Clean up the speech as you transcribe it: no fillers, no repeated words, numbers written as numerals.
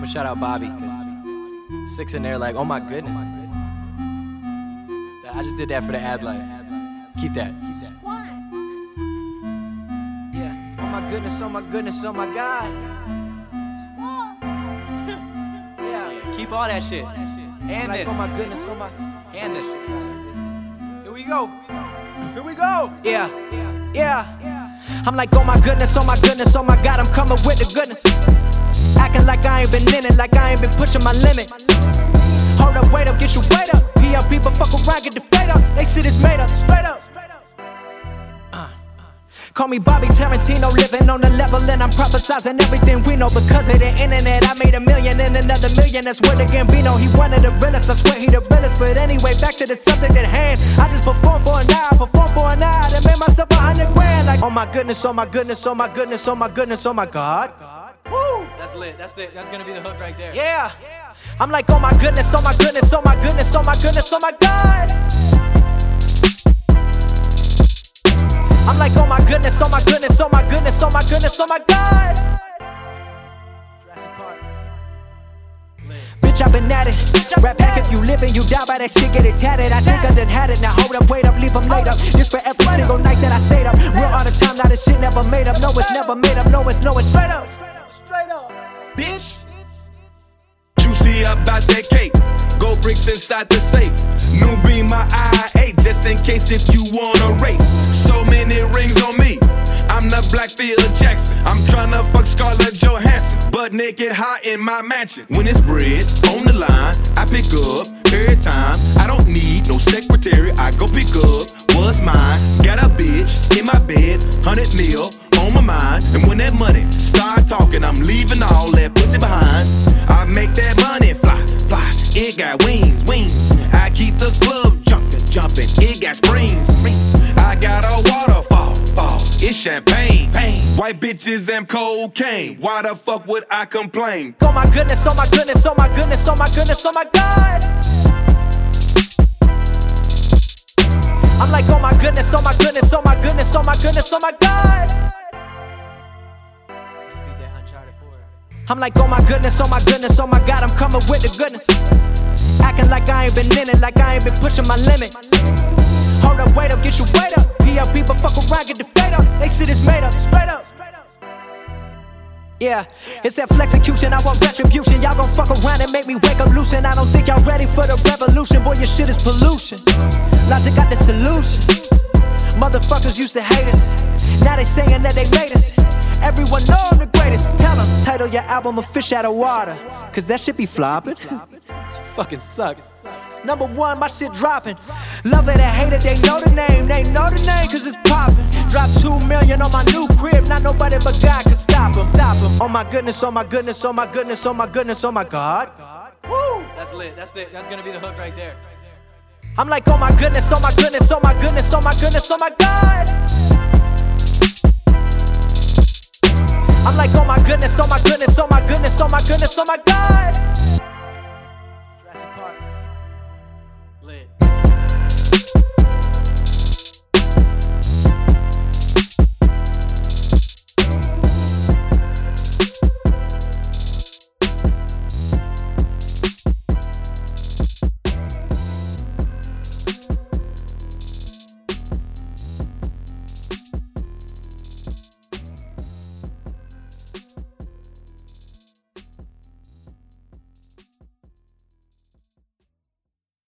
I'ma shout out Bobby, cause Six in there like, oh my goodness. I just did that for the ad light. Keep that. Yeah. Oh my goodness, oh my goodness, oh my God. Yeah. Keep all that shit. And like, this. Oh my goodness, oh my. And this. Here we go. Here we go. Yeah. Yeah. I'm like, oh my goodness, oh my goodness, oh my God, I'm coming with the goodness. Acting like I ain't been in it, like I ain't been pushing my limit. Hold up, wait up, get your weight up. PLP, but fuck around, get the fade up. They shit is made up, straight up. Call me Bobby Tarantino, living on the level, and I'm prophesizing everything we know. Because of the internet, I made $1 million and another million. That's where the Gambino, he one of the realest. I swear he the realest. But anyway, back to the subject at hand. I just performed for an hour, and made myself $100 grand. Like, oh my goodness, oh my goodness, oh my goodness, oh my goodness, oh my God. Woo! That's lit. That's gonna be the hook right there. Yeah. I'm like, oh my goodness, oh my goodness, oh my goodness, oh my goodness, oh my God. I'm like, oh my goodness, oh my goodness, oh my goodness, oh my goodness, oh my God. Jurassic Park. Bitch, I've been at it. Rap hack, if you live and you die by that shit, get it tatted. I think I done had it, now hold up, wait up, leave them laid up. This for every single night that I stayed up. Real all the time, now this shit never made up. No, it's never made up, no, it's straight up. Straight up, bitch. Juicy about that cake. Gold bricks inside the safe. New beam, my IA, just in case if you wanna race. So many rings on me. I'm the Black Phil Jackson. I'm tryna fuck Scarlett Johansson, butt naked hot in my mansion. When it's bread on the line, I pick up every time. I don't need no secretary. I go pick up what's mine. Got a bitch in my bed, 100 mil on my mind. And when that money start talking, I'm leaving all that pussy behind. I make that money fly, fly. It got wings, wings. I keep the club jumping. It got springs. I got a waterfall, fall. It's champagne, pain. White bitches and cocaine. Why the fuck would I complain? Oh my goodness, oh my goodness, oh my goodness, oh my goodness, oh my God. I'm like, oh my goodness, oh my goodness, oh my goodness, oh my goodness, oh my God. I'm like, oh my goodness, oh my goodness, oh my God, I'm coming with the goodness. Acting like I ain't been in it, like I ain't been pushing my limit. Hold up, wait up, get your weight up. PLP, but fuck around, get the fade up. They shit is made up, straight up. Yeah, it's that flexecution, I want retribution. Y'all gon' fuck around and make me wake up loose. And I don't think y'all ready for the revolution. Boy, your shit is pollution. Logic got the solution. Motherfuckers used to hate us, now they saying that they made us. Everyone know I'm the greatest. Tell them, title your album A Fish Out of Water, cause that shit be flopping. Fucking suck. Number one, my shit dropping. Love it or hate it, they know the name. They know the name cause it's popping. Drop 2 million on my new crib, not nobody but God can stop them. Stop them. Oh my goodness, oh my goodness, oh my goodness, oh my goodness, oh my God. Woo! That's lit. That's gonna be the hook right there. I'm like, oh my goodness, oh my goodness, oh my goodness, oh my goodness, oh my God. I'm like, oh my goodness, oh my goodness, oh my goodness, oh my goodness, oh my God.